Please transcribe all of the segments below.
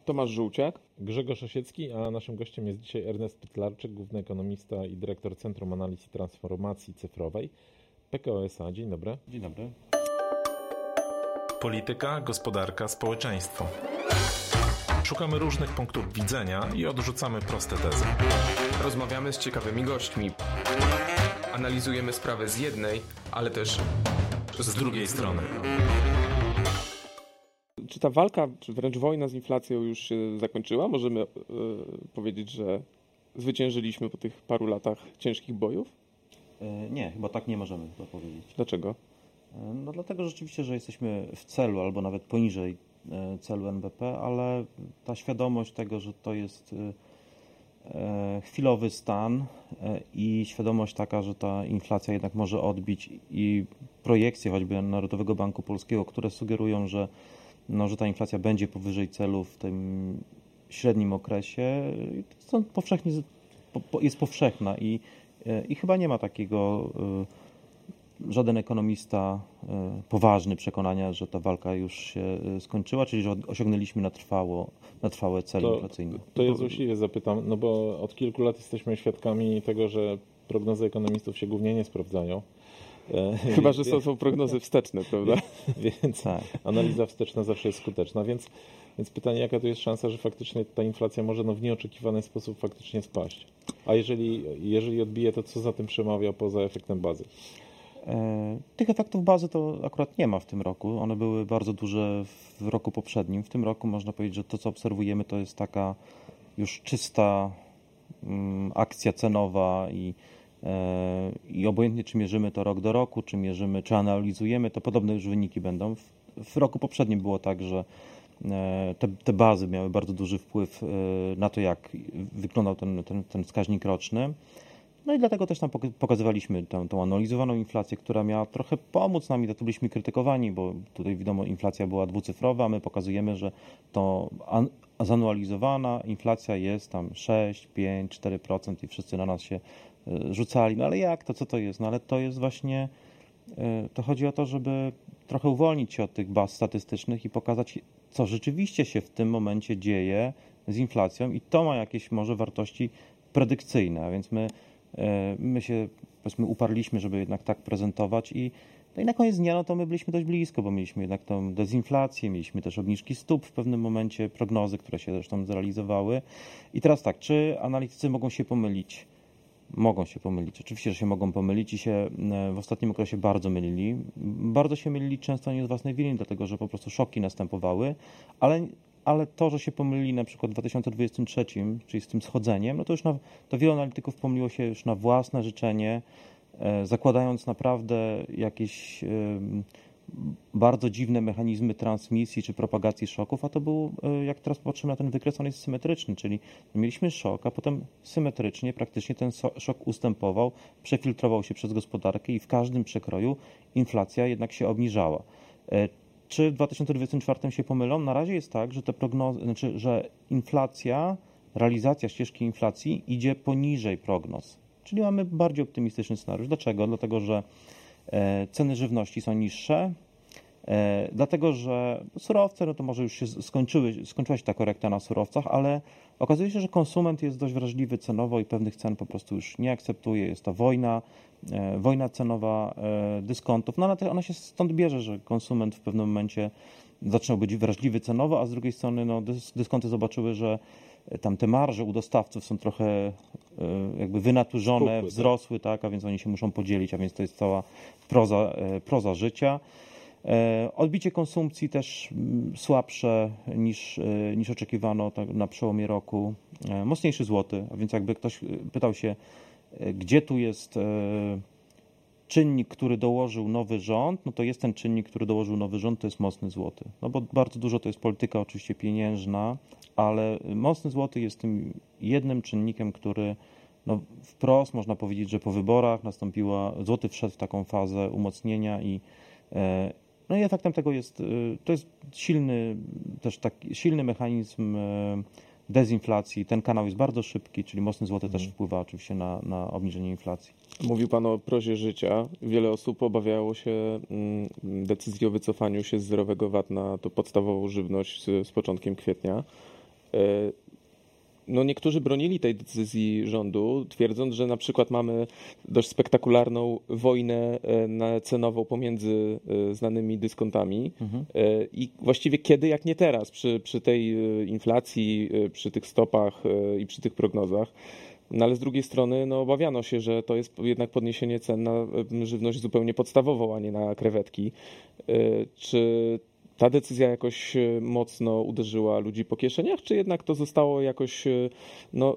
Tomasz Żółciak. Grzegorz Osiecki, a naszym gościem jest dzisiaj Ernest Pytlarczyk, główny ekonomista i dyrektor Centrum Analiz i Transformacji Cyfrowej PKO SA. Dzień dobry. Dzień dobry. Polityka, gospodarka, społeczeństwo. Szukamy różnych punktów widzenia i odrzucamy proste tezy. Rozmawiamy z ciekawymi gośćmi. Analizujemy sprawę z jednej, ale też Z drugiej strony. Czy ta walka, czy wręcz wojna z inflacją już się zakończyła? Możemy powiedzieć, że zwyciężyliśmy po tych paru latach ciężkich bojów? Nie, chyba tak nie możemy to powiedzieć. Dlaczego? No dlatego rzeczywiście, że jesteśmy w celu albo nawet poniżej celu NBP, ale ta świadomość tego, że to jest chwilowy stan i świadomość taka, że ta inflacja jednak może odbić i projekcje choćby Narodowego Banku Polskiego, które sugerują, że ta inflacja będzie powyżej celu w tym średnim okresie, jest powszechna i chyba nie ma takiego żaden ekonomista poważny przekonania, że ta walka już się skończyła, czyli że osiągnęliśmy na trwałe cele inflacyjne. To ja złośliwie zapytam, no bo od kilku lat jesteśmy świadkami tego, że prognozy ekonomistów się głównie nie sprawdzają. Chyba, że są prognozy wsteczne, prawda? Więc tak. Analiza wsteczna zawsze jest skuteczna, więc pytanie, jaka tu jest szansa, że faktycznie ta inflacja może w nieoczekiwany sposób faktycznie spaść? A jeżeli odbije, to co za tym przemawia poza efektem bazy? Tych efektów bazy to akurat nie ma w tym roku. One były bardzo duże w roku poprzednim. W tym roku można powiedzieć, że to, co obserwujemy, to jest taka już czysta akcja cenowa i obojętnie, czy mierzymy to rok do roku, czy analizujemy, to podobne już wyniki będą. W roku poprzednim było tak, że te bazy miały bardzo duży wpływ na to, jak wyglądał ten wskaźnik roczny. No i dlatego też tam pokazywaliśmy tą analizowaną inflację, która miała trochę pomóc nam i dlatego byliśmy krytykowani, bo tutaj wiadomo, inflacja była dwucyfrowa, a my pokazujemy, że to zanualizowana inflacja jest tam 6, 5, 4% i wszyscy na nas się rzucali. No ale jak to, co to jest? No ale to jest właśnie, to chodzi o to, żeby trochę uwolnić się od tych baz statystycznych i pokazać, co rzeczywiście się w tym momencie dzieje z inflacją i to ma jakieś może wartości predykcyjne, a więc my się powiedzmy uparliśmy, żeby jednak tak prezentować i na koniec dnia to my byliśmy dość blisko, bo mieliśmy jednak tą dezinflację, mieliśmy też obniżki stóp w pewnym momencie, prognozy, które się zresztą zrealizowały. I teraz tak, czy analitycy mogą się pomylić? Mogą się pomylić. Oczywiście, że się mogą pomylić i się w ostatnim okresie bardzo mylili. Bardzo się mylili często nie z własnej winy, dlatego że po prostu szoki następowały, ale to, że się pomylili na przykład w 2023, czyli z tym schodzeniem, no to wielu analityków pomyliło się już na własne życzenie, zakładając naprawdę jakieś bardzo dziwne mechanizmy transmisji czy propagacji szoków, a to był, jak teraz patrzymy na ten wykres, on jest symetryczny, czyli mieliśmy szok, a potem symetrycznie praktycznie ten szok ustępował, przefiltrował się przez gospodarkę i w każdym przekroju inflacja jednak się obniżała. Czy w 2024 się pomylą? Na razie jest tak, że te prognozy, że inflacja, realizacja ścieżki inflacji idzie poniżej prognoz. Czyli mamy bardziej optymistyczny scenariusz. Dlaczego? Dlatego, że ceny żywności są niższe, dlatego, że surowce, no to może już się skończyła się ta korekta na surowcach, ale okazuje się, że konsument jest dość wrażliwy cenowo i pewnych cen po prostu już nie akceptuje. Jest to wojna cenowa dyskontów. No ona się stąd bierze, że konsument w pewnym momencie zaczął być wrażliwy cenowo, a z drugiej strony dyskonty zobaczyły, że tam te marże u dostawców są trochę jakby wynaturzone, wzrosły, tak, a więc oni się muszą podzielić, a więc to jest cała proza życia. Odbicie konsumpcji też słabsze niż oczekiwano na przełomie roku. Mocniejszy złoty, a więc jakby ktoś pytał się, gdzie tu jest czynnik, który dołożył nowy rząd, no to jest ten czynnik, który dołożył nowy rząd, to jest mocny złoty. No bo bardzo dużo to jest polityka oczywiście pieniężna, ale mocny złoty jest tym jednym czynnikiem, który wprost można powiedzieć, że po wyborach złoty wszedł w taką fazę umocnienia i efektem tego to jest silny mechanizm dezinflacji. Ten kanał jest bardzo szybki, czyli mocny złoty też wpływa oczywiście na obniżenie inflacji. Mówił Pan o prozie życia. Wiele osób obawiało się decyzji o wycofaniu się z zerowego VAT na to podstawową żywność z początkiem kwietnia. No niektórzy bronili tej decyzji rządu, twierdząc, że na przykład mamy dość spektakularną wojnę cenową pomiędzy znanymi dyskontami i właściwie kiedy, jak nie teraz, przy tej inflacji, przy tych stopach i przy tych prognozach. No ale z drugiej strony no, obawiano się, że to jest jednak podniesienie cen na żywność zupełnie podstawową, a nie na krewetki. Czy ta decyzja jakoś mocno uderzyła ludzi po kieszeniach, czy jednak to zostało jakoś no,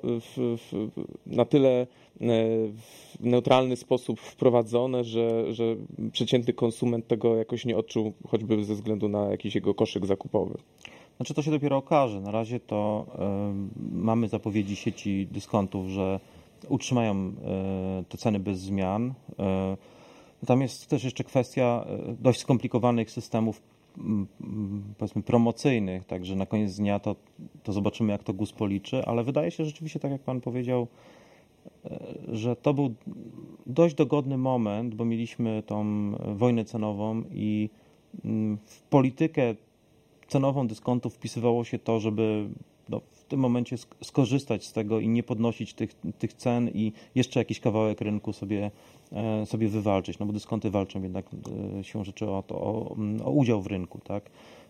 na tyle w neutralny sposób wprowadzone, że przeciętny konsument tego jakoś nie odczuł, choćby ze względu na jakiś jego koszyk zakupowy? Znaczy to się dopiero okaże. Na razie to mamy zapowiedzi sieci dyskontów, że utrzymają te ceny bez zmian. Tam jest też jeszcze kwestia dość skomplikowanych systemów, powiedzmy, promocyjnych, także na koniec dnia to zobaczymy, jak to GUS policzy, ale wydaje się rzeczywiście, tak jak Pan powiedział, że to był dość dogodny moment, bo mieliśmy tą wojnę cenową i w politykę cenową dyskontów wpisywało się to, żeby w tym momencie skorzystać z tego i nie podnosić tych cen i jeszcze jakiś kawałek rynku sobie wywalczyć, no bo dyskonty walczą jednak siłą rzeczy o udział w rynku, tak?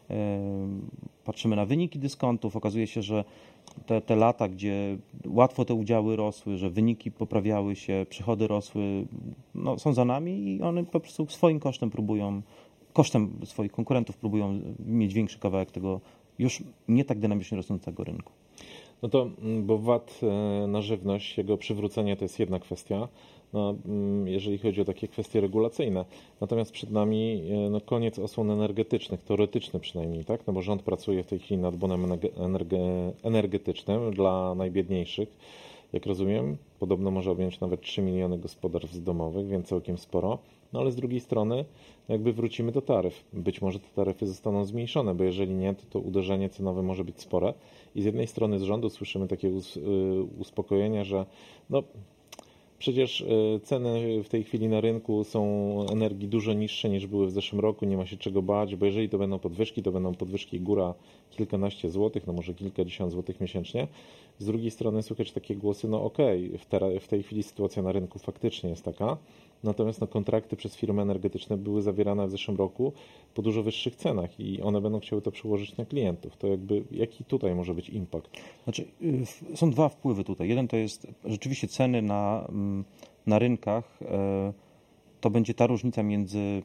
Patrzymy na wyniki dyskontów, okazuje się, że te lata, gdzie łatwo te udziały rosły, że wyniki poprawiały się, przychody rosły, no, są za nami i one po prostu swoim kosztem swoich konkurentów próbują mieć większy kawałek tego już nie tak dynamicznie rosnącego rynku. No to, bo VAT na żywność, jego przywrócenie to jest jedna kwestia, no, jeżeli chodzi o takie kwestie regulacyjne. Natomiast przed nami no, koniec osłon energetycznych, teoretyczny przynajmniej, tak? No bo rząd pracuje w tej chwili nad bonem energetycznym dla najbiedniejszych. Jak rozumiem, podobno może objąć nawet 3 miliony gospodarstw domowych, więc całkiem sporo. No ale z drugiej strony jakby wrócimy do taryf. Być może te taryfy zostaną zmniejszone, bo jeżeli nie, to uderzenie cenowe może być spore. I z jednej strony z rządu słyszymy takie uspokojenia, że no przecież ceny w tej chwili na rynku są energii dużo niższe niż były w zeszłym roku, nie ma się czego bać, bo jeżeli to będą podwyżki góra kilkanaście złotych, no może kilkadziesiąt złotych miesięcznie. Z drugiej strony słychać takie głosy, no okej, w tej chwili sytuacja na rynku faktycznie jest taka, natomiast no, kontrakty przez firmy energetyczne były zawierane w zeszłym roku po dużo wyższych cenach i one będą chciały to przełożyć na klientów. To jakby, jaki tutaj może być impact? Znaczy, są dwa wpływy tutaj. Jeden to jest rzeczywiście ceny na rynkach. To będzie ta różnica między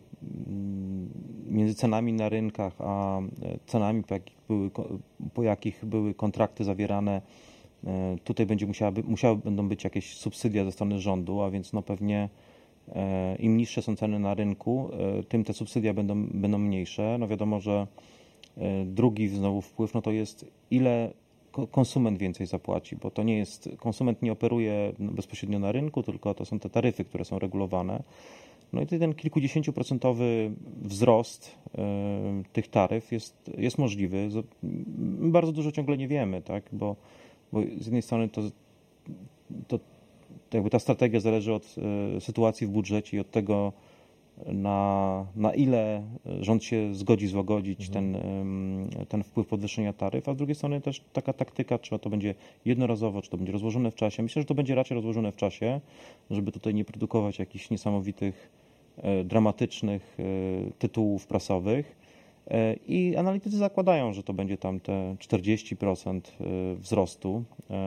cenami na rynkach, a cenami, po jakich były kontrakty zawierane. Tutaj będą być jakieś subsydia ze strony rządu, a więc no pewnie im niższe są ceny na rynku, tym te subsydia będą mniejsze. No wiadomo, że drugi znowu wpływ no to jest ile konsument więcej zapłaci, bo to nie jest, konsument nie operuje bezpośrednio na rynku, tylko to są te taryfy, które są regulowane. No i ten kilkudziesięcioprocentowy wzrost tych taryf jest możliwy. Bardzo dużo ciągle nie wiemy, tak? Bo z jednej strony to jakby ta strategia zależy od sytuacji w budżecie i od tego, na ile rząd się zgodzi złagodzić ten wpływ podwyższenia taryf, a z drugiej strony też taka taktyka, czy to będzie jednorazowo, czy to będzie rozłożone w czasie. Myślę, że to będzie raczej rozłożone w czasie, żeby tutaj nie produkować jakichś niesamowitych, dramatycznych tytułów prasowych. I analitycy zakładają, że to będzie tam te 40% wzrostu.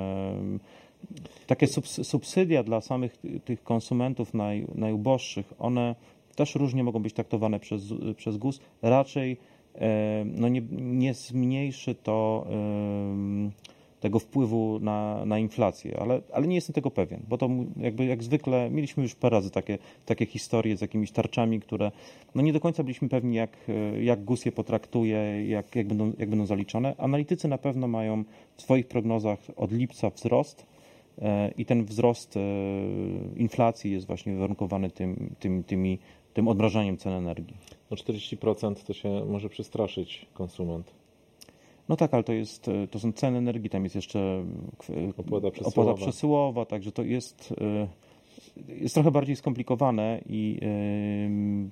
Takie subsydia dla samych tych konsumentów najuboższych, one też różnie mogą być traktowane przez GUS. Raczej no nie zmniejszy to tego wpływu na inflację, ale nie jestem tego pewien, bo to jakby jak zwykle mieliśmy już parę razy takie historie z jakimiś tarczami, które no nie do końca byliśmy pewni, jak GUS je potraktuje, jak będą zaliczone. Analitycy na pewno mają w swoich prognozach od lipca wzrost i ten wzrost inflacji jest właśnie warunkowany tym odmrażaniem cen energii. No 40% to się może przestraszyć konsument. No tak, ale to są ceny energii, tam jest jeszcze opłata przesyłowa, także to jest trochę bardziej skomplikowane i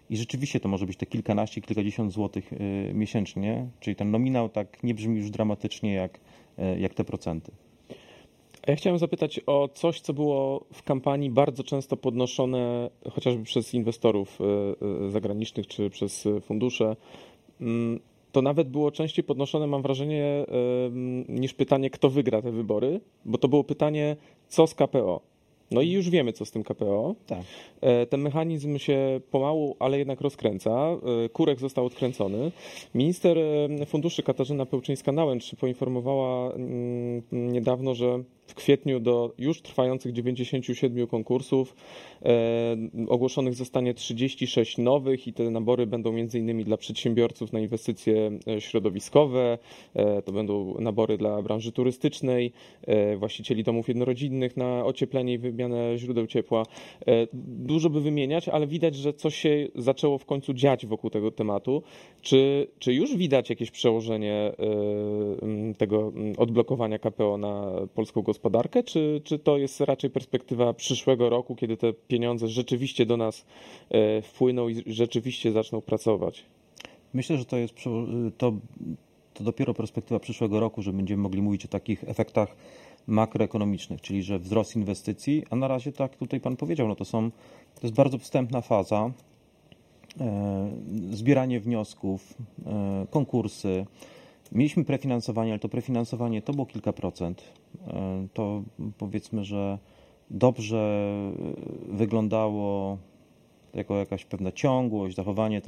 i rzeczywiście to może być te kilkanaście, kilkadziesiąt złotych miesięcznie, czyli ten nominał tak nie brzmi już dramatycznie jak te procenty. A ja chciałem zapytać o coś, co było w kampanii bardzo często podnoszone chociażby przez inwestorów zagranicznych czy przez fundusze. To nawet było częściej podnoszone, mam wrażenie, niż pytanie, kto wygra te wybory, bo to było pytanie, co z KPO. No i już wiemy, co z tym KPO. Tak. Ten mechanizm się pomału, ale jednak rozkręca. Kurek został odkręcony. Minister funduszy Katarzyna Pełczyńska-Nałęcz poinformowała niedawno, że w kwietniu do już trwających 97 konkursów ogłoszonych zostanie 36 nowych i te nabory będą m.in. dla przedsiębiorców na inwestycje środowiskowe, to będą nabory dla branży turystycznej, właścicieli domów jednorodzinnych na ocieplenie i wymianę źródeł ciepła. Dużo by wymieniać, ale widać, że coś się zaczęło w końcu dziać wokół tego tematu. Czy już widać jakieś przełożenie tego odblokowania KPO na polską gospodarkę, czy to jest raczej perspektywa przyszłego roku, kiedy te pieniądze rzeczywiście do nas wpłyną i rzeczywiście zaczną pracować? Myślę, że to dopiero perspektywa przyszłego roku, że będziemy mogli mówić o takich efektach makroekonomicznych, czyli że wzrost inwestycji, a na razie, tak tutaj Pan powiedział, no to jest bardzo wstępna faza, zbieranie wniosków, konkursy. Mieliśmy prefinansowanie, ale to prefinansowanie to było kilka procent. To powiedzmy, że dobrze wyglądało jako jakaś pewna ciągłość, zachowanie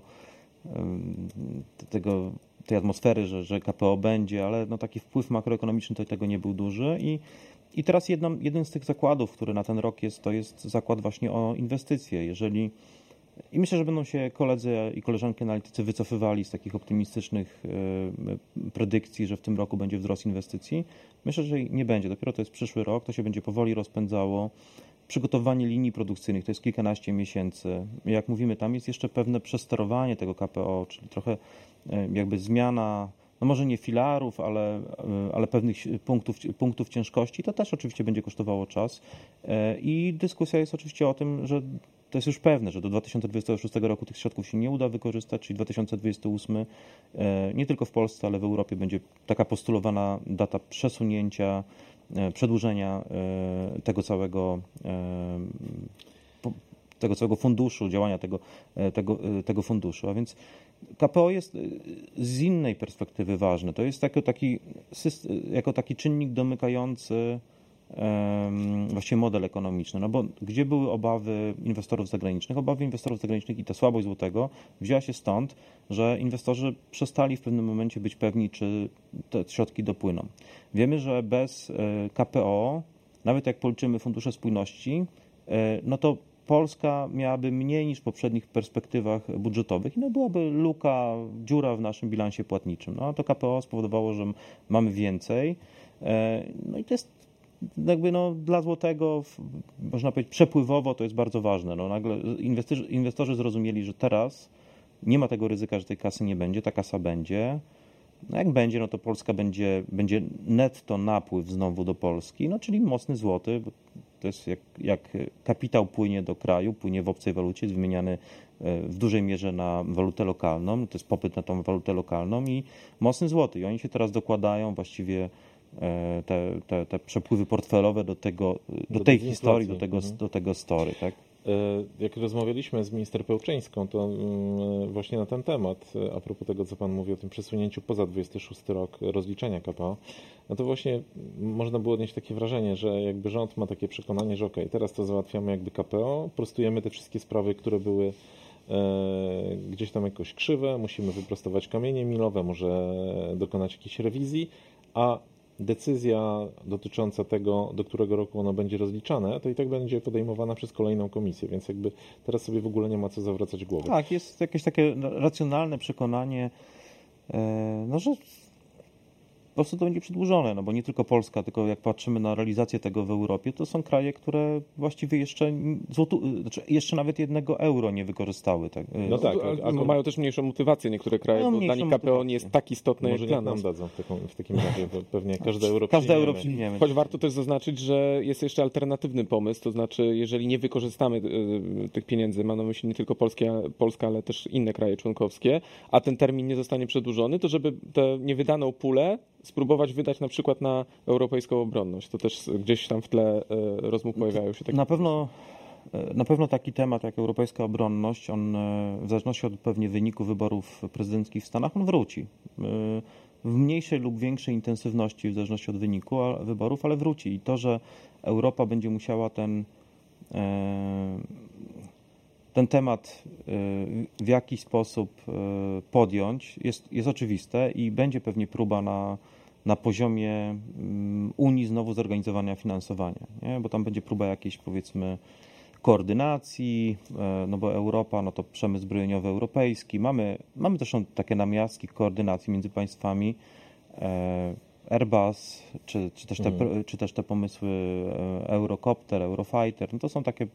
tej atmosfery, że KPO będzie, ale no taki wpływ makroekonomiczny to tego nie był duży. I teraz jeden z tych zakładów, który na ten rok jest, to jest zakład właśnie o inwestycje. I myślę, że będą się koledzy i koleżanki analitycy wycofywali z takich optymistycznych predykcji, że w tym roku będzie wzrost inwestycji. Myślę, że nie będzie. Dopiero to jest przyszły rok, to się będzie powoli rozpędzało. Przygotowanie linii produkcyjnych to jest kilkanaście miesięcy. Jak mówimy, tam jest jeszcze pewne przesterowanie tego KPO, czyli trochę jakby zmiana, no może nie filarów, ale pewnych punktów ciężkości. To też oczywiście będzie kosztowało czas. I dyskusja jest oczywiście o tym, że to jest już pewne, że do 2026 roku tych środków się nie uda wykorzystać, czyli 2028 nie tylko w Polsce, ale w Europie będzie taka postulowana data przesunięcia, przedłużenia tego całego funduszu, działania tego funduszu. A więc KPO jest z innej perspektywy ważne. To jest jako taki czynnik domykający właściwie model ekonomiczny. No bo gdzie były obawy inwestorów zagranicznych? Obawy inwestorów zagranicznych i ta słabość złotego wzięła się stąd, że inwestorzy przestali w pewnym momencie być pewni, czy te środki dopłyną. Wiemy, że bez KPO, nawet jak policzymy fundusze spójności, no to Polska miałaby mniej niż w poprzednich perspektywach budżetowych i no byłaby dziura w naszym bilansie płatniczym. No a to KPO spowodowało, że mamy więcej. No i to jest jakby dla złotego, można powiedzieć, przepływowo to jest bardzo ważne. No nagle inwestorzy zrozumieli, że teraz nie ma tego ryzyka, że tej kasy nie będzie, ta kasa będzie. No jak będzie, no to Polska będzie netto napływ znowu do Polski, no czyli mocny złoty, bo to jest jak kapitał płynie do kraju, płynie w obcej walucie, jest wymieniany w dużej mierze na walutę lokalną, to jest popyt na tą walutę lokalną i mocny złoty. I oni się teraz dokładają właściwie te przepływy portfelowe do tej historii, do tego story, tak? Jak rozmawialiśmy z minister Pełczyńską, to właśnie na ten temat, a propos tego, co Pan mówi o tym przesunięciu poza 26 rok rozliczenia KPO, no to właśnie można było odnieść takie wrażenie, że jakby rząd ma takie przekonanie, że okej, teraz to załatwiamy jakby KPO, prostujemy te wszystkie sprawy, które były gdzieś tam jakoś krzywe, musimy wyprostować kamienie milowe, może dokonać jakiejś rewizji, a decyzja dotycząca tego, do którego roku ono będzie rozliczane, to i tak będzie podejmowana przez kolejną komisję, więc jakby teraz sobie w ogóle nie ma co zawracać głowy. Tak, jest jakieś takie racjonalne przekonanie, no, że prostu to będzie przedłużone, no bo nie tylko Polska, tylko jak patrzymy na realizację tego w Europie, to są kraje, które właściwie jeszcze nawet 1 euro nie wykorzystały. Tak. No tak, mają też mniejszą motywację niektóre kraje, bo dla nich KPO nie jest tak istotne może jak dla niech nam nas. dadzą w takim razie, bo pewnie każde euro przyjmiemy. Choć warto też zaznaczyć, że jest jeszcze alternatywny pomysł, to znaczy jeżeli nie wykorzystamy tych pieniędzy, mam na myśli nie tylko Polska, ale też inne kraje członkowskie, a ten termin nie zostanie przedłużony, to żeby tę niewydaną pulę spróbować wydać na przykład na europejską obronność. To też gdzieś tam w tle rozmów pojawiają się takie... Na pewno taki temat jak europejska obronność, on w zależności od pewnie wyniku wyborów prezydenckich w Stanach, on wróci. W mniejszej lub większej intensywności w zależności od wyniku wyborów, ale wróci. I to, że Europa będzie musiała ten temat w jakiś sposób podjąć, jest oczywiste i będzie pewnie próba na poziomie Unii znowu zorganizowania finansowania, nie? Bo tam będzie próba jakiejś, powiedzmy, koordynacji, no bo Europa, no to przemysł zbrojeniowy europejski. Mamy zresztą takie namiastki koordynacji między państwami, Airbus, czy też te pomysły Eurocopter, Eurofighter, no to są takie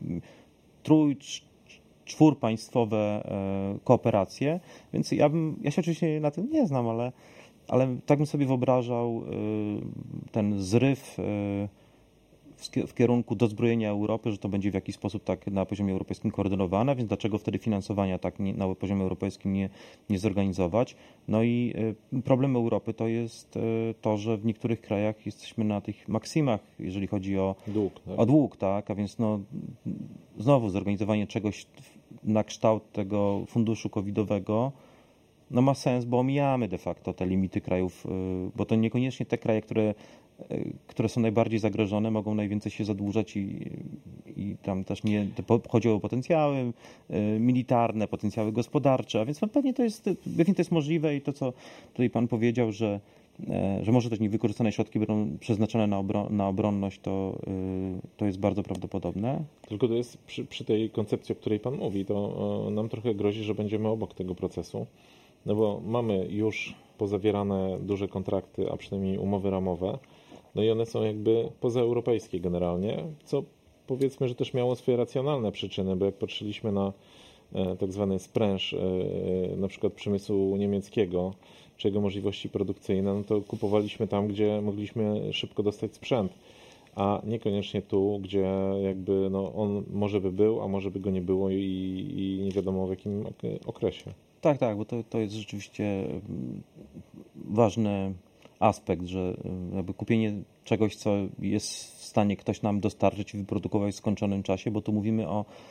czwórpaństwowe kooperacje, więc ja się oczywiście na tym nie znam, ale tak bym sobie wyobrażał ten zryw w kierunku dozbrojenia Europy, że to będzie w jakiś sposób tak na poziomie europejskim koordynowane, więc dlaczego wtedy finansowania tak na poziomie europejskim nie zorganizować? No i problem Europy to jest to, że w niektórych krajach jesteśmy na tych maksimach, jeżeli chodzi o dług, tak? A więc no, znowu zorganizowanie czegoś na kształt tego funduszu covidowego no ma sens, bo omijamy de facto te limity krajów, bo to niekoniecznie te kraje, które są najbardziej zagrożone, mogą najwięcej się zadłużać i tam też chodzi o potencjały militarne, potencjały gospodarcze, a więc pewnie to jest możliwe i to, co tutaj Pan powiedział, że może też niewykorzystane środki będą przeznaczone na obronność, to jest bardzo prawdopodobne. Tylko to jest przy tej koncepcji, o której Pan mówi, to nam trochę grozi, że będziemy obok tego procesu, no bo mamy już pozawierane duże kontrakty, a przynajmniej umowy ramowe, no i one są jakby pozaeuropejskie generalnie, co powiedzmy, że też miało swoje racjonalne przyczyny, bo jak patrzyliśmy na tak zwany spręż na przykład przemysłu niemieckiego, czy jego możliwości produkcyjne, no to kupowaliśmy tam, gdzie mogliśmy szybko dostać sprzęt, a niekoniecznie tu, gdzie jakby no on może by był, a może by go nie było i nie wiadomo w jakim okresie. Tak, bo to jest rzeczywiście ważny aspekt, że jakby kupienie czegoś, co jest w stanie ktoś nam dostarczyć i wyprodukować w skończonym czasie, bo tu mówimy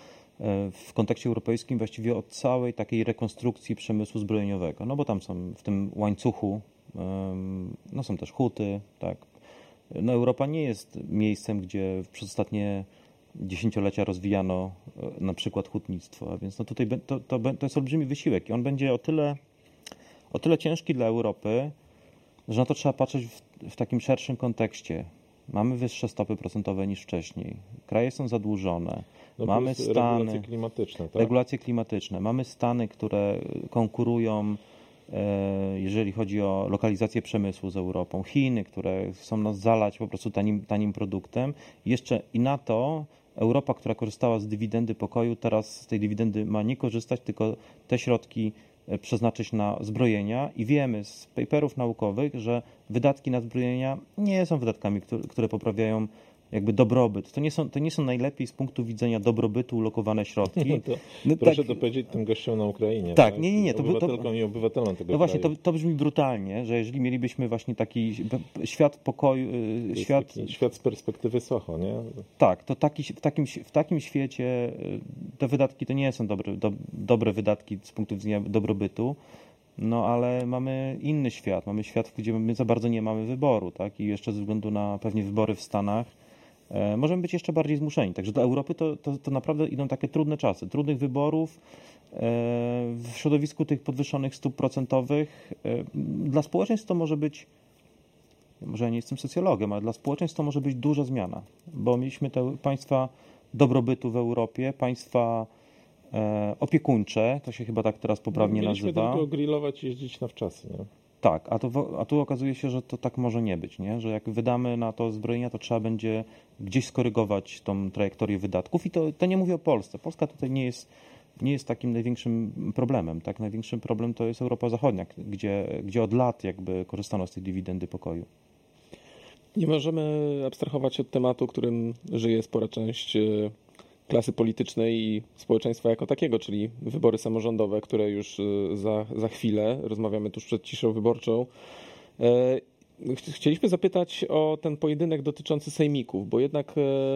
w kontekście europejskim właściwie o całej takiej rekonstrukcji przemysłu zbrojeniowego, no bo tam są w tym łańcuchu, no są też huty, tak. No Europa nie jest miejscem, gdzie przez ostatnie dziesięciolecia rozwijano na przykład hutnictwo, a więc no tutaj to jest olbrzymi wysiłek i on będzie o tyle ciężki dla Europy, że na to trzeba patrzeć w takim szerszym kontekście. Mamy wyższe stopy procentowe niż wcześniej. Kraje są zadłużone. No mamy regulacje klimatyczne, tak? Regulacje klimatyczne. Mamy Stany, które konkurują, jeżeli chodzi o lokalizację przemysłu z Europą. Chiny, które chcą nas zalać po prostu tanim produktem. I na to Europa, która korzystała z dywidendy pokoju, teraz z tej dywidendy ma nie korzystać, tylko te środki przeznaczyć na zbrojenia i wiemy z paperów naukowych, że wydatki na zbrojenia nie są wydatkami, które poprawiają jakby dobrobyt. To nie są najlepiej z punktu widzenia dobrobytu ulokowane środki. Proszę to powiedzieć tym gościom na Ukrainie. Tak, nie. Obywatelkom i obywatelom tego No właśnie, kraju. to brzmi brutalnie, że jeżeli mielibyśmy właśnie taki świat pokoju... Świat z perspektywy Soho, nie? Tak, to w takim świecie te wydatki to nie są dobre wydatki z punktu widzenia dobrobytu, no ale mamy inny świat. Mamy świat, gdzie my za bardzo nie mamy wyboru, tak? I jeszcze ze względu na pewnie wybory w Stanach możemy być jeszcze bardziej zmuszeni. Także do Europy to naprawdę idą takie trudne czasy, trudnych wyborów w środowisku tych podwyższonych stóp procentowych. Dla społeczeństw to może być, może ja nie jestem socjologiem, ale dla społeczeństw to może być duża zmiana, bo mieliśmy te państwa dobrobytu w Europie, państwa opiekuńcze, to się chyba tak teraz poprawnie Mieliśmy nazywa. tylko grillować i jeździć na wczasy, nie? Tak, a tu okazuje się, że to tak może nie być, nie? Że jak wydamy na to zbrojenia, to trzeba będzie gdzieś skorygować tą trajektorię wydatków i to nie mówię o Polsce. Polska tutaj nie jest takim największym problemem. Tak? Największym problem to jest Europa Zachodnia, gdzie od lat jakby korzystano z tej dywidendy pokoju. Nie możemy abstrahować od tematu, którym żyje spora część klasy politycznej i społeczeństwa jako takiego, czyli wybory samorządowe, które już za chwilę, rozmawiamy tuż przed ciszą wyborczą. Chcieliśmy zapytać o ten pojedynek dotyczący sejmików, bo jednak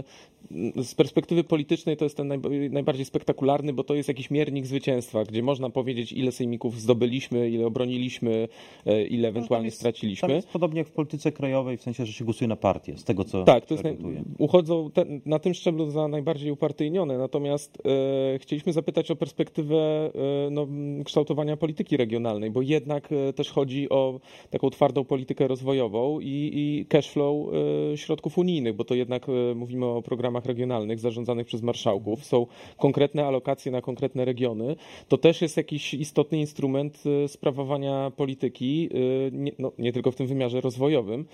z perspektywy politycznej to jest ten najbardziej spektakularny, bo to jest jakiś miernik zwycięstwa, gdzie można powiedzieć, ile sejmików zdobyliśmy, ile obroniliśmy, ile ewentualnie straciliśmy. To jest podobnie jak w polityce krajowej, w sensie, że się głosuje na partię, z tego co tak, to jest uchodzą na tym szczeblu za najbardziej upartyjnione, natomiast chcieliśmy zapytać o perspektywę kształtowania polityki regionalnej, bo jednak też chodzi o taką twardą politykę rozwojową i cash flow środków unijnych, bo to jednak mówimy o programach regionalnych zarządzanych przez marszałków, są konkretne alokacje na konkretne regiony, to też jest jakiś istotny instrument sprawowania polityki, nie tylko w tym wymiarze rozwojowym.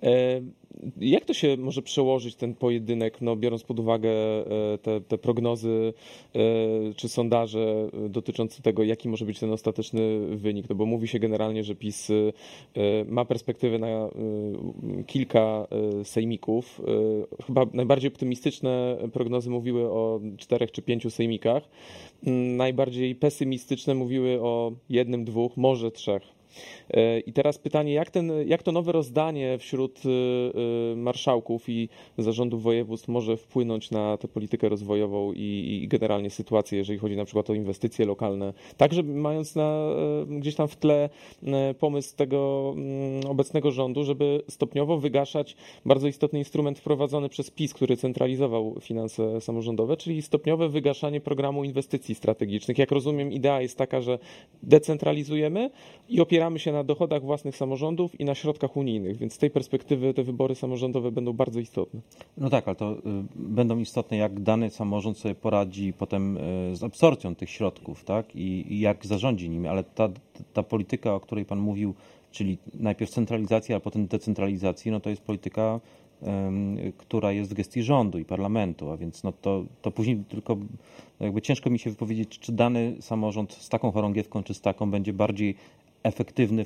Jak to się może przełożyć, ten pojedynek, biorąc pod uwagę te prognozy czy sondaże dotyczące tego, jaki może być ten ostateczny wynik? No bo mówi się generalnie, że PiS ma perspektywę na kilka sejmików. Chyba najbardziej optymistyczne prognozy mówiły o 4 czy 5 sejmikach. Najbardziej pesymistyczne mówiły o 1, 2, może 3. I teraz pytanie, jak to nowe rozdanie wśród marszałków i zarządów województw może wpłynąć na tę politykę rozwojową i generalnie sytuację, jeżeli chodzi na przykład o inwestycje lokalne, tak żeby mając gdzieś tam w tle pomysł tego obecnego rządu, żeby stopniowo wygaszać bardzo istotny instrument wprowadzony przez PiS, który centralizował finanse samorządowe, czyli stopniowe wygaszanie programu inwestycji strategicznych. Jak rozumiem, idea jest taka, że decentralizujemy i opieramy się na dochodach własnych samorządów i na środkach unijnych, więc z tej perspektywy te wybory samorządowe będą bardzo istotne. No tak, ale to będą istotne, jak dany samorząd sobie poradzi potem z absorpcją tych środków, tak? I jak zarządzi nimi, ale ta polityka, o której Pan mówił, czyli najpierw centralizacja, a potem decentralizacji, to jest polityka, która jest w gestii rządu i parlamentu, a więc to później tylko jakby ciężko mi się wypowiedzieć, czy dany samorząd z taką chorągiewką, czy z taką będzie bardziej efektywny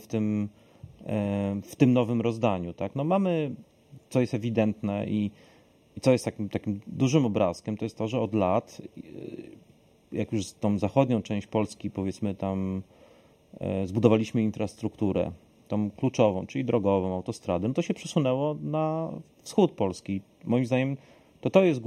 w tym nowym rozdaniu. Tak? Mamy, co jest ewidentne i co jest takim dużym obrazkiem, to jest to, że od lat, jak już tą zachodnią część Polski, powiedzmy tam zbudowaliśmy infrastrukturę, tą kluczową, czyli drogową, autostradę, to się przesunęło na wschód Polski. Moim zdaniem to jest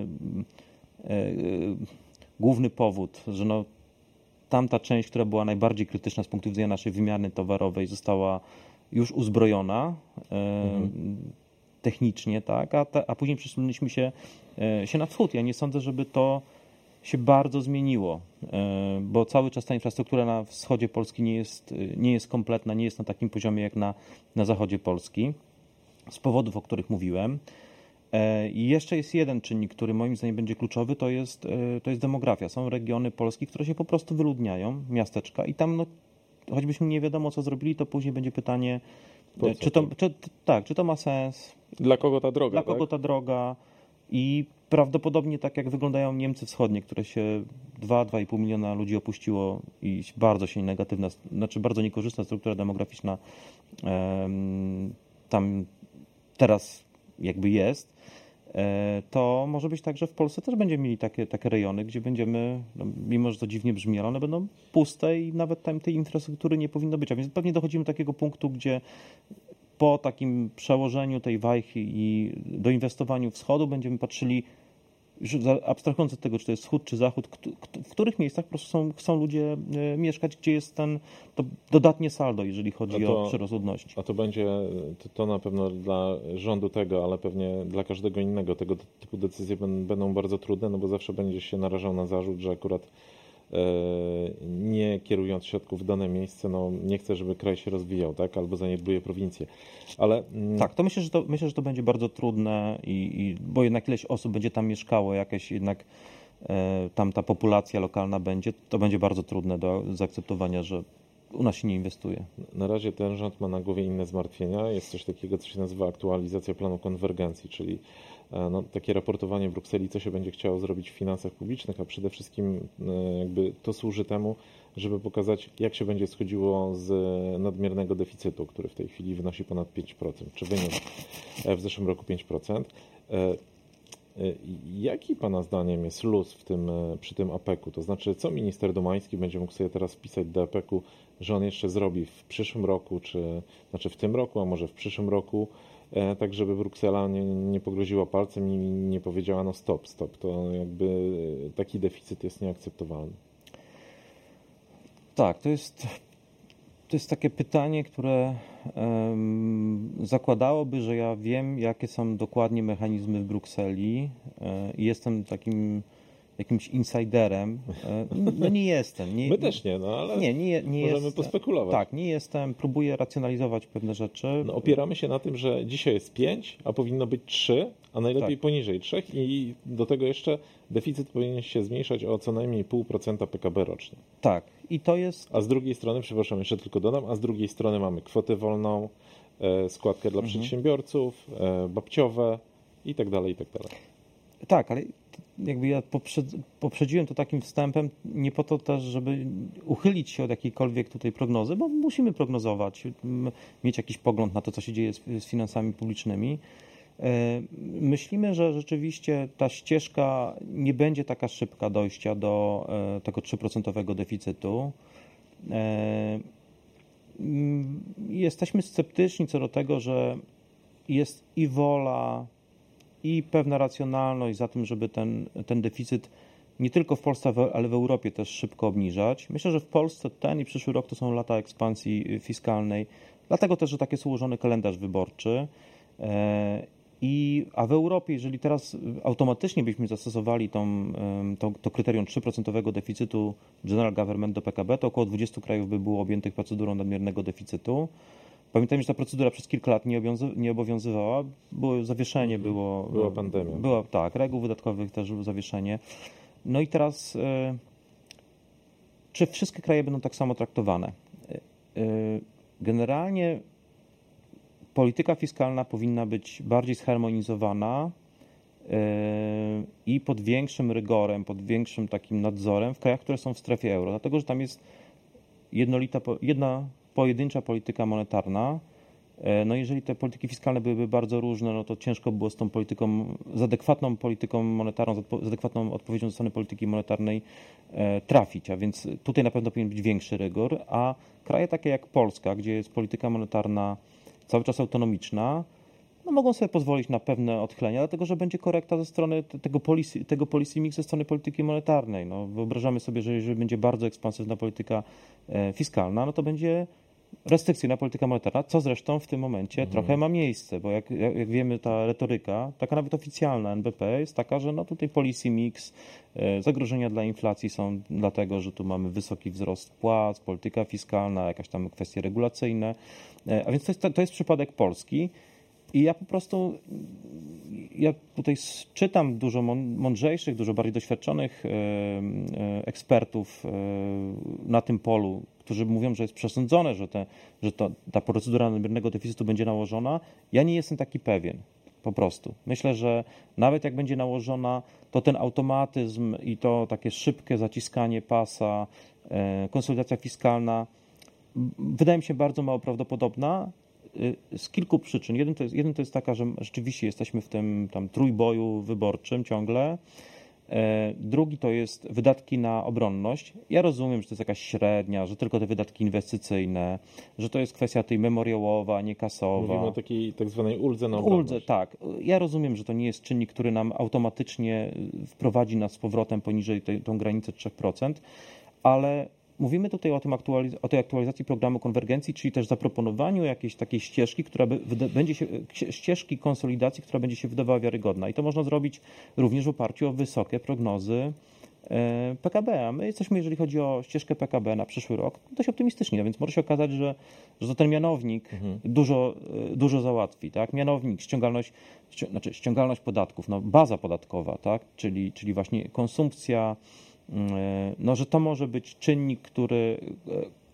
główny powód, że tamta część, która była najbardziej krytyczna z punktu widzenia naszej wymiany towarowej, została już uzbrojona technicznie, tak? A później przesunęliśmy się na wschód. Ja nie sądzę, żeby to się bardzo zmieniło, bo cały czas ta infrastruktura na wschodzie Polski nie jest kompletna, nie jest na takim poziomie jak na zachodzie Polski, z powodów, o których mówiłem. I jeszcze jest jeden czynnik, który moim zdaniem będzie kluczowy, to jest demografia. Są regiony Polski, które się po prostu wyludniają, miasteczka i tam choćbyśmy nie wiadomo co zrobili, to później będzie pytanie, czy to ma sens. Dla kogo ta droga? Dla kogo ta droga i prawdopodobnie tak jak wyglądają Niemcy wschodnie, które się 2,5 miliona ludzi opuściło i bardzo się bardzo niekorzystna struktura demograficzna tam teraz jakby jest, to może być tak, że w Polsce też będziemy mieli takie rejony, gdzie będziemy, mimo że to dziwnie brzmi, ale one będą puste i nawet tam tej infrastruktury nie powinno być. A więc pewnie dochodzimy do takiego punktu, gdzie po takim przełożeniu tej wajchy i doinwestowaniu wschodu będziemy patrzyli, abstrahując od tego, czy to jest wschód, czy zachód, w których miejscach po prostu chcą ludzie mieszkać, gdzie jest to dodatnie saldo, jeżeli chodzi o przyrost ludności. A to będzie, to na pewno dla rządu tego, ale pewnie dla każdego innego tego typu decyzje będą bardzo trudne, bo zawsze będzie się narażał na zarzut, że akurat nie kierując środków w dane miejsce, nie chce, żeby kraj się rozwijał, tak? Albo zaniedbuje prowincję. Ale tak, to myślę, że to będzie bardzo trudne, bo jednak ileś osób będzie tam mieszkało, jakaś jednak tam ta populacja lokalna będzie, to będzie bardzo trudne do zaakceptowania, że u nas się nie inwestuje. Na razie ten rząd ma na głowie inne zmartwienia. Jest coś takiego, co się nazywa aktualizacja planu konwergencji, czyli takie raportowanie Brukseli, co się będzie chciało zrobić w finansach publicznych, a przede wszystkim jakby to służy temu, żeby pokazać, jak się będzie schodziło z nadmiernego deficytu, który w tej chwili wynosi ponad 5%, czy wyniósł w zeszłym roku 5%. Jaki Pana zdaniem jest luz przy tym APEC-u? To znaczy, co minister Domański będzie mógł sobie teraz wpisać do APEC-u, że on jeszcze zrobi w przyszłym roku, znaczy w tym roku, a może w przyszłym roku, tak żeby Bruksela nie pogroziła palcem i nie powiedziała no stop, to jakby taki deficyt jest nieakceptowalny. Tak, to jest takie pytanie, które zakładałoby, że ja wiem, jakie są dokładnie mechanizmy w Brukseli i jestem takim jakimś insiderem. No nie jestem. My też nie, no ale nie możemy pospekulować. Tak, nie jestem. Próbuję racjonalizować pewne rzeczy. No, opieramy się na tym, że dzisiaj jest 5, a powinno być 3, a najlepiej poniżej 3 i do tego jeszcze deficyt powinien się zmniejszać o co najmniej 0,5% PKB rocznie. Tak. I to jest... A z drugiej strony, przepraszam, jeszcze tylko dodam, a z drugiej strony mamy kwotę wolną, składkę dla przedsiębiorców, babciowe i tak dalej, i tak dalej. Tak, ale jakby ja poprzedziłem to takim wstępem nie po to też, żeby uchylić się od jakiejkolwiek tutaj prognozy, bo musimy prognozować, mieć jakiś pogląd na to, co się dzieje z finansami publicznymi. Myślimy, że rzeczywiście ta ścieżka nie będzie taka szybka dojścia do tego 3% deficytu. Jesteśmy sceptyczni co do tego, że jest i wola, i pewna racjonalność za tym, żeby ten deficyt nie tylko w Polsce, ale w Europie też szybko obniżać. Myślę, że w Polsce ten i przyszły rok to są lata ekspansji fiskalnej, dlatego też, że tak jest ułożony kalendarz wyborczy. A w Europie, jeżeli teraz automatycznie byśmy zastosowali to kryterium 3% deficytu General Government do PKB, to około 20 krajów by było objętych procedurą nadmiernego deficytu. Pamiętajmy, że ta procedura przez kilka lat nie obowiązywała, było zawieszenie, była pandemia. Reguł wydatkowych też było zawieszenie. No i teraz, czy wszystkie kraje będą tak samo traktowane? Generalnie polityka fiskalna powinna być bardziej zharmonizowana i pod większym rygorem, pod większym takim nadzorem w krajach, które są w strefie euro, dlatego że tam jest jedna pojedyncza polityka monetarna. No jeżeli te polityki fiskalne byłyby bardzo różne, no to ciężko było z tą polityką, z adekwatną polityką monetarną, z adekwatną odpowiedzią ze strony polityki monetarnej trafić, a więc tutaj na pewno powinien być większy rygor, a kraje takie jak Polska, gdzie jest polityka monetarna cały czas autonomiczna, no mogą sobie pozwolić na pewne odchylenia, dlatego że będzie korekta ze strony tego policy mix ze strony polityki monetarnej. No, wyobrażamy sobie, że jeżeli będzie bardzo ekspansywna polityka fiskalna, no to będzie restrykcyjna polityka monetarna, co zresztą w tym momencie trochę ma miejsce, bo jak wiemy, ta retoryka, taka nawet oficjalna NBP jest taka, że no tutaj policy mix, zagrożenia dla inflacji są dlatego, że tu mamy wysoki wzrost płac, polityka fiskalna, jakaś tam kwestie regulacyjne, a więc to jest przypadek Polski. I ja po prostu, tutaj czytam dużo mądrzejszych, dużo bardziej doświadczonych ekspertów na tym polu, którzy mówią, że jest przesądzone, że ta procedura nadmiernego deficytu będzie nałożona. Ja nie jestem taki pewien, po prostu. Myślę, że nawet jak będzie nałożona, to ten automatyzm i to takie szybkie zaciskanie pasa, konsolidacja fiskalna, wydaje mi się bardzo mało prawdopodobna. Z kilku przyczyn. Jeden to jest taka, że rzeczywiście jesteśmy w tym tam trójboju wyborczym ciągle. Drugi to jest wydatki na obronność. Ja rozumiem, że to jest jakaś średnia, że tylko te wydatki inwestycyjne, że to jest kwestia tej memoriałowa, a nie kasowa. Mówimy o takiej tak zwanej uldze na obronność. Uldze, tak. Ja rozumiem, że to nie jest czynnik, który nam automatycznie wprowadzi nas z powrotem poniżej tą granicę 3%, ale mówimy tutaj o tej aktualizacji programu konwergencji, czyli też zaproponowaniu jakiejś takiej ścieżki, ścieżki konsolidacji, która będzie się wydawała wiarygodna. I to można zrobić również w oparciu o wysokie prognozy PKB. A my jesteśmy, jeżeli chodzi o ścieżkę PKB na przyszły rok, dość optymistyczni, a więc może się okazać, że to ten mianownik dużo załatwi. Tak? Mianownik, ściągalność podatków, no baza podatkowa, tak? czyli właśnie konsumpcja, no, że to może być czynnik,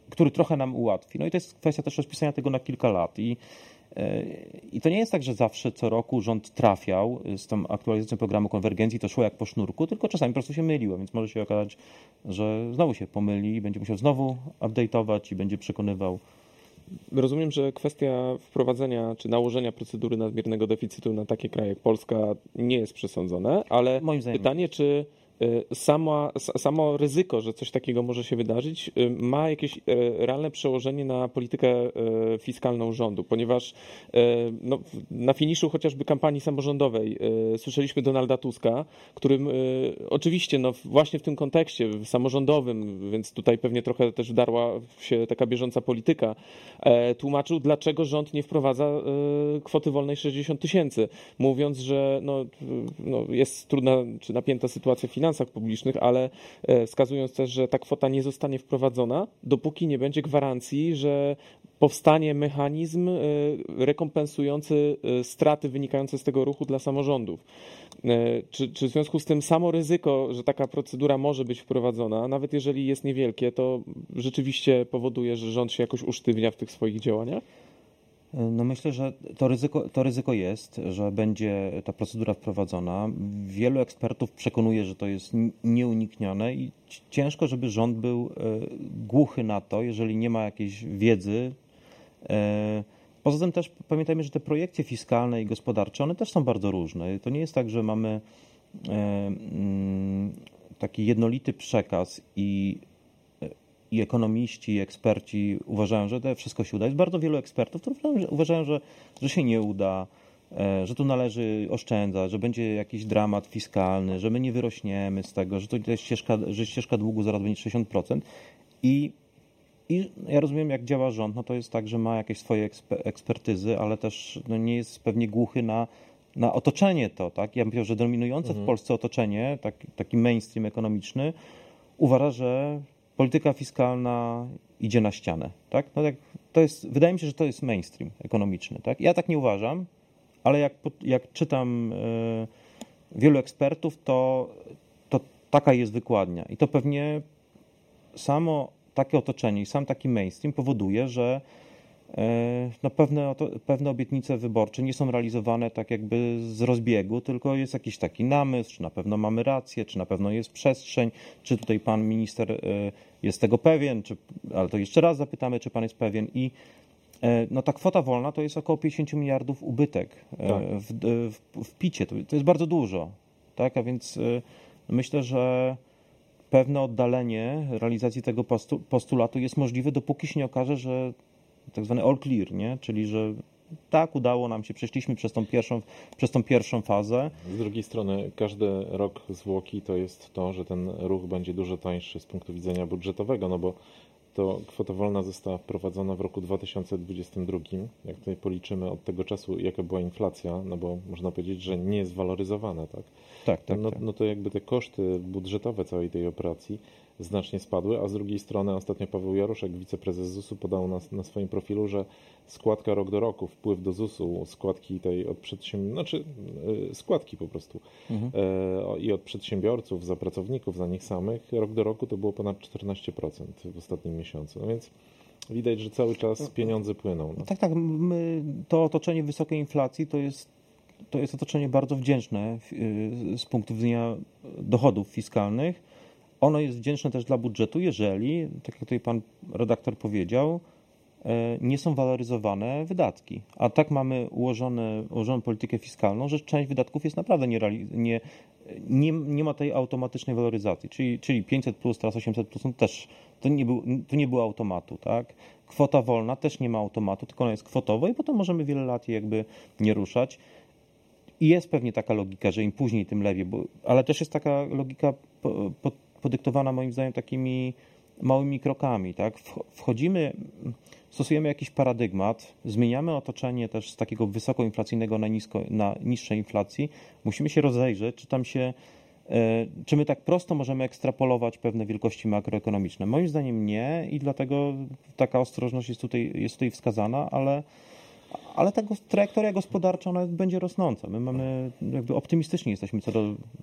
który trochę nam ułatwi. No i to jest kwestia też rozpisania tego na kilka lat. I to nie jest tak, że zawsze co roku rząd trafiał z tą aktualizacją programu konwergencji, to szło jak po sznurku, tylko czasami po prostu się myliło, więc może się okazać, że znowu się pomyli i będzie musiał znowu update'ować i będzie przekonywał. Rozumiem, że kwestia wprowadzenia czy nałożenia procedury nadmiernego deficytu na takie kraje jak Polska nie jest przesądzone, ale Moim zdaniem pytanie, czy samo ryzyko, że coś takiego może się wydarzyć, ma jakieś realne przełożenie na politykę fiskalną rządu, ponieważ no, na finiszu chociażby kampanii samorządowej słyszeliśmy Donalda Tuska, którym oczywiście no, właśnie w tym kontekście samorządowym, więc tutaj pewnie trochę też wdarła się taka bieżąca polityka, tłumaczył, dlaczego rząd nie wprowadza kwoty wolnej 60 000, mówiąc, że no, jest trudna czy napięta sytuacja w finansach publicznych, ale wskazując też, że ta kwota nie zostanie wprowadzona, dopóki nie będzie gwarancji, że powstanie mechanizm rekompensujący straty wynikające z tego ruchu dla samorządów. Czy w związku z tym samo ryzyko, że taka procedura może być wprowadzona, nawet jeżeli jest niewielkie, to rzeczywiście powoduje, że rząd się jakoś usztywnia w tych swoich działaniach? No myślę, że to ryzyko jest, że będzie ta procedura wprowadzona. Wielu ekspertów przekonuje, że to jest nieuniknione i ciężko, żeby rząd był głuchy na to, jeżeli nie ma jakiejś wiedzy. Poza tym też pamiętajmy, że te projekcje fiskalne i gospodarcze, one też są bardzo różne. To nie jest tak, że mamy taki jednolity przekaz i ekonomiści, i eksperci uważają, że to wszystko się uda. Jest bardzo wielu ekspertów, którzy uważają, że się nie uda, że tu należy oszczędzać, że będzie jakiś dramat fiskalny, że my nie wyrośniemy z tego, że to że ścieżka długu zaraz będzie 60%. I ja rozumiem, jak działa rząd, no to jest tak, że ma jakieś swoje ekspertyzy, ale też no nie jest pewnie głuchy na otoczenie to. Tak? Ja myślę, że dominujące w Polsce otoczenie, taki mainstream ekonomiczny, uważa, że polityka fiskalna idzie na ścianę. Tak? No tak, wydaje mi się, że to jest mainstream ekonomiczny. Tak? Ja tak nie uważam, ale jak czytam wielu ekspertów, to taka jest wykładnia. I to pewnie samo takie otoczenie i sam taki mainstream powoduje, że no pewne obietnice wyborcze nie są realizowane tak jakby z rozbiegu, tylko jest jakiś taki namysł, czy na pewno mamy rację, czy na pewno jest przestrzeń, czy tutaj pan minister jest tego pewien, ale to jeszcze raz zapytamy, czy pan jest pewien. I no ta kwota wolna to jest około 50 miliardów ubytek w PIT-cie. To jest bardzo dużo. Tak? A więc myślę, że pewne oddalenie realizacji tego postulatu jest możliwe, dopóki się nie okaże, że tak zwany all clear, nie? Czyli że tak, udało nam się, przeszliśmy przez tą pierwszą fazę. Z drugiej strony każdy rok zwłoki to jest to, że ten ruch będzie dużo tańszy z punktu widzenia budżetowego, no bo to kwota wolna została wprowadzona w roku 2022. Jak tutaj policzymy od tego czasu, jaka była inflacja, no bo można powiedzieć, że nie jest waloryzowana, tak? Tak. No to jakby te koszty budżetowe całej tej operacji znacznie spadły, a z drugiej strony ostatnio Paweł Jaroszek, wiceprezes ZUS-u, podał na swoim profilu, że składka rok do roku, wpływ do ZUS-u, składki tej od składki po prostu i od przedsiębiorców, za pracowników, za nich samych, rok do roku to było ponad 14% w ostatnim miesiącu. No więc widać, że cały czas pieniądze płyną. No. Tak. To otoczenie wysokiej inflacji to jest otoczenie bardzo wdzięczne z punktu widzenia dochodów fiskalnych. Ono jest wdzięczne też dla budżetu, jeżeli, tak jak tutaj pan redaktor powiedział, nie są waloryzowane wydatki. A tak mamy ułożoną politykę fiskalną, że część wydatków jest naprawdę nie ma tej automatycznej waloryzacji. Czyli 500 plus, teraz 800 plus, też to nie było automatu. Tak? Kwota wolna też nie ma automatu, tylko ona jest kwotowa i potem możemy wiele lat jakby nie ruszać. I jest pewnie taka logika, że im później, tym lepiej, ale też jest taka logika podyktowana moim zdaniem takimi małymi krokami. Tak? Stosujemy jakiś paradygmat, zmieniamy otoczenie też z takiego wysokoinflacyjnego na niższej inflacji. Musimy się rozejrzeć, czy my tak prosto możemy ekstrapolować pewne wielkości makroekonomiczne. Moim zdaniem nie i dlatego taka ostrożność jest tutaj wskazana, ale ta trajektoria gospodarcza ona będzie rosnąca. My optymistycznie jesteśmy co do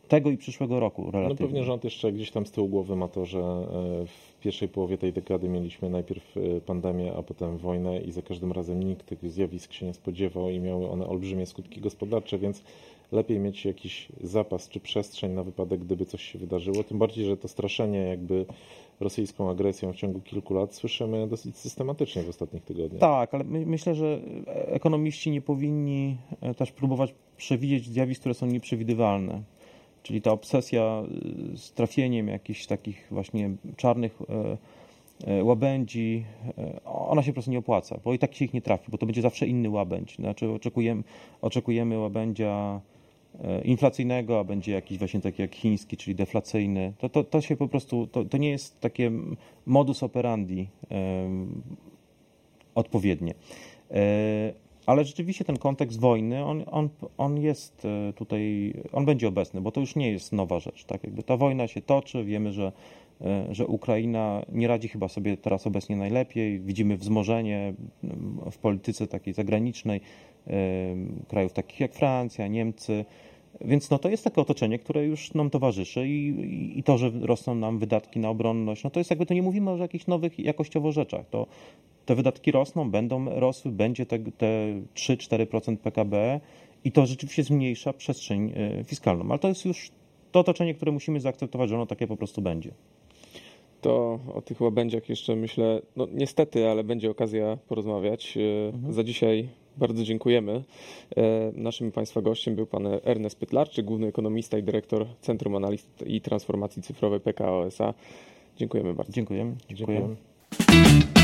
tego i przyszłego roku No relatywnie. pewnie rząd jeszcze gdzieś tam z tyłu głowy ma to, że w pierwszej połowie tej dekady mieliśmy najpierw pandemię, a potem wojnę i za każdym razem nikt tych zjawisk się nie spodziewał i miały one olbrzymie skutki gospodarcze, więc lepiej mieć jakiś zapas czy przestrzeń na wypadek, gdyby coś się wydarzyło. Tym bardziej, że to straszenie jakby rosyjską agresją w ciągu kilku lat słyszymy dosyć systematycznie w ostatnich tygodniach. Tak, ale myślę, że ekonomiści nie powinni też próbować przewidzieć zjawisk, które są nieprzewidywalne. Czyli ta obsesja z trafieniem jakichś takich właśnie czarnych łabędzi, ona się po prostu nie opłaca, bo i tak się ich nie trafi, bo to będzie zawsze inny łabędź. Znaczy oczekujemy łabędzia inflacyjnego, a będzie jakiś właśnie taki jak chiński, czyli deflacyjny. To się po prostu, to nie jest takie modus operandi odpowiednie. Ale rzeczywiście ten kontekst wojny, on jest tutaj, on będzie obecny, bo to już nie jest nowa rzecz. Tak? Jakby ta wojna się toczy, wiemy, że Ukraina nie radzi chyba sobie teraz obecnie najlepiej. Widzimy wzmożenie w polityce takiej zagranicznej krajów takich jak Francja, Niemcy. Więc no to jest takie otoczenie, które już nam towarzyszy i to, że rosną nam wydatki na obronność, no to jest jakby, to nie mówimy o jakichś nowych jakościowo rzeczach. To te wydatki rosną, będą rosły, będzie te 3-4% PKB i to rzeczywiście zmniejsza przestrzeń fiskalną. Ale to jest już to otoczenie, które musimy zaakceptować, że ono takie po prostu będzie. To o tych łabędziach jeszcze myślę, no niestety, ale będzie okazja porozmawiać. Za dzisiaj bardzo dziękujemy. Naszym Państwa gościem był pan Ernest Pytlarczyk, główny ekonomista i dyrektor Centrum Analiz i Transformacji Cyfrowej PKO SA. Dziękujemy bardzo. Dziękujemy. Dziękujemy.